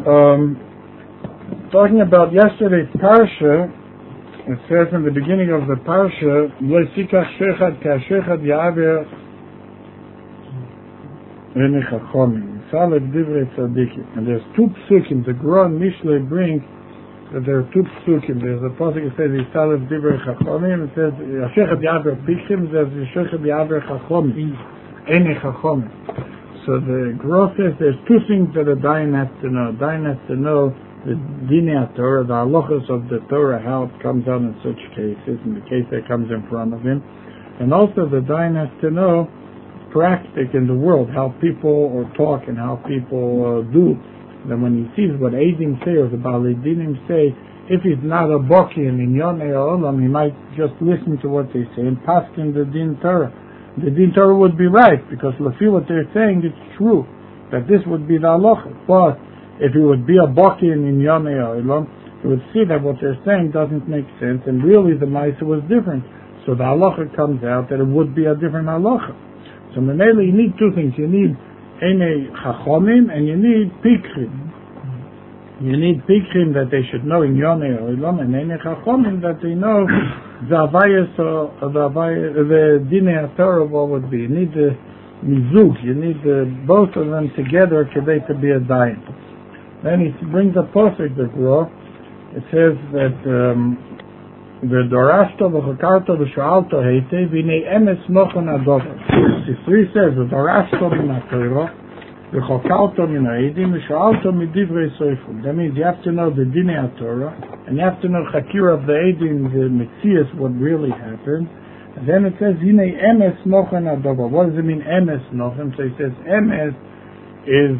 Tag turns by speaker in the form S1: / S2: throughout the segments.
S1: Talking about yesterday's parsha, it says in the beginning of the parsha, "Lo ysikach shechad ka'shechad ya'aver eni chachomim yisalev divrei tzadikim." And there's two psukim. The Gra and Mishlei bring that there are two psukim. There's a pasuk that says yisalev divrei chachomim. It says shechad ya'aver pikim. It says shechad ya'aver chachomim eni chachomim. So the Gra says there's two things that a dayan has to know. Dayan has to know the Dinei Torah, the halachos of the Torah, how it comes out in such cases, in the case that comes in front of him. And also the dayan has to know practice in the world, how people talk and how people do. Then when he sees what Eidim say or the Balei Dinim say, if he's not a Boki and in Yonei Olam, he might just listen to what they say and pass in the Din Torah. The Din Torah would be right, because Lafi, what they're saying is true, that this would be the halacha. But if he would be a Baki in Yonei Olam, he would see that what they're saying doesn't make sense, and really the Maisa was different. So the halacha comes out that it would be a different halacha. So Menele, you need two things. You need Enei Chachomim and you need Pikrim. You need Pikrim that they should know in Yonei Olam, and Enei Chachomim that they know the Dinei Torah, what would be. You need the Mizug, you need both of them together today to be a dayan. Then he brings a pasuk, the Gra. It says that the Dorashto v'chakarto v'shoalto heite v'nei emes mochon adover. The three says the Dorashto min haTorah, v'chakarto min ha'edim, v'shoalto midivrei soifim. That means you have to know the Dinei Torah, and you have to know Chakira of the Eidim, the Metzias, what really happened. And then it says v'nei emes mochon adover. What does it mean, emes mochon? So he says emes is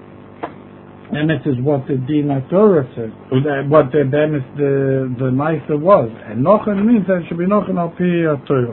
S1: what the Dinei Torah says, what the Maisa was. And Nochen means that it should be Nochen al pi Torah.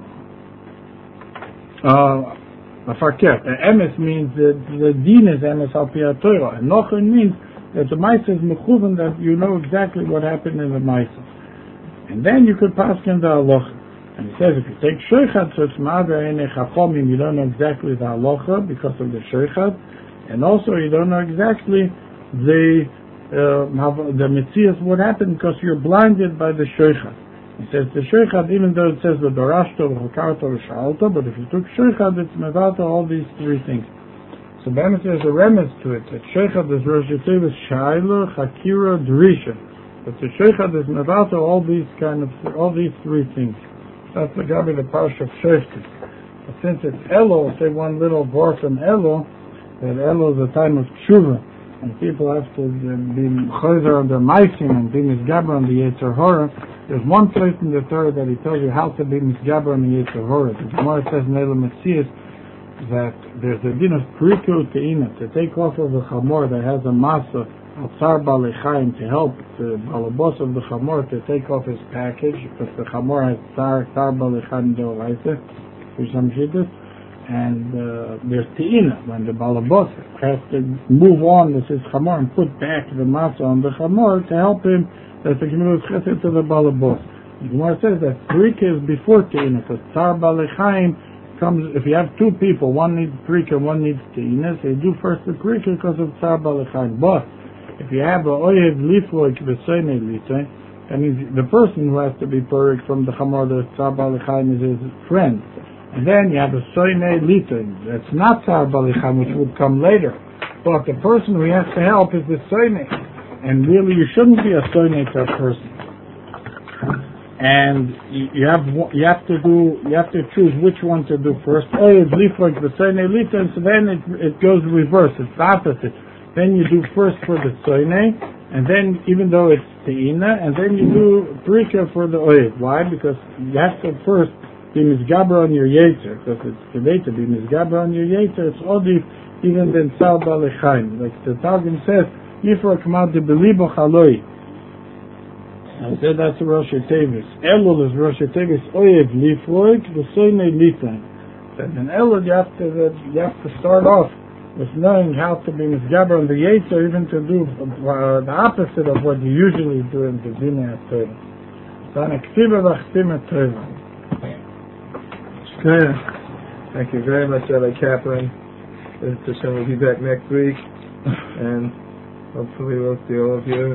S1: The Emes means that the Din is Emes al pi Torah. And Nochen means that the Maisa is Mechuven, that you know exactly what happened in the Maisa. And then you could pass in the Halacha. And he says if you take Sheichad, so it's Ma'aver Enei Chachomim, you don't know exactly the Halacha because of the Sheichad. And also, you don't know exactly the Metzias, what happened, because you're blinded by the Sheichad. He says the Sheichad, even though it says the Dorashto, V'chakarto, V'shalto, but if you took Sheichad, it's Mevata, all these three things. So then there's a remez to it, that Sheichad is Rosh Yeshiva, Shaila, Chakira, Drisha. But the Sheichad is Mevata, all these three things. That's the Gabi, the Parsha of Sheichad. But since it's Elo, say one little word from Elo, that Elo is a time of tshuva, and people have to be chozer on the meisim and be misgaber on the Yetzer Hora. There's one place in the Torah that he tells you how to be misgaber on the Yetzer Hora. The Gemara says in Elam Metzias that there's a din of priku te'ina, to take off of the chamor that has a masa al tzar balei chayim, to help the balabos of the chamor to take off his package, because the chamor has tzar balei chayim deoraisa, for some shittas. And there's te'ina, when the balabos has to move on with his chamor and put back the masa on the chamor to help him, that the gemilut chesed to the balabos. The Gemara says that prika is before te'ina, because tzar balei chayim comes, if you have two people, one needs prika, one needs te'ina, so you do first the prika because of tzar balei chayim. But if you have a oyev lifloik v'soinei litay, that means the person who has to be purged from the chamor, the tzar balei chayim is his friend. And then you have a soinei lita, that's not tzar balei chayim, which would come later. But the person who has to help is the soinei. And really you shouldn't be a soinei to a person. And you have to choose which one to do first. Oh, it's liflik the soinei lita, and so then it goes reverse, it's the opposite. Then you do first for the soinei, and then even though it's te'ina, and then you do prika for the oyev. Why? Because you have to first be misgaber on your yetzer, because it's today to be misgaber on your yetzer. It's odif even than tzar balei chayim. Like the Targum says, yifrak mad de belibo chaloi. I said that's Rosh Tevis. Elul is Rosh Tevis oyev lifroik v'soinei litan. That in Elul you have to start off with knowing how to be misgaber on the yetzer, even to do the opposite of what you usually do in the Dinei Torah.
S2: Thank you very much, Rabbi Kaplan. We'll be back next week, and Hopefully we'll see all of you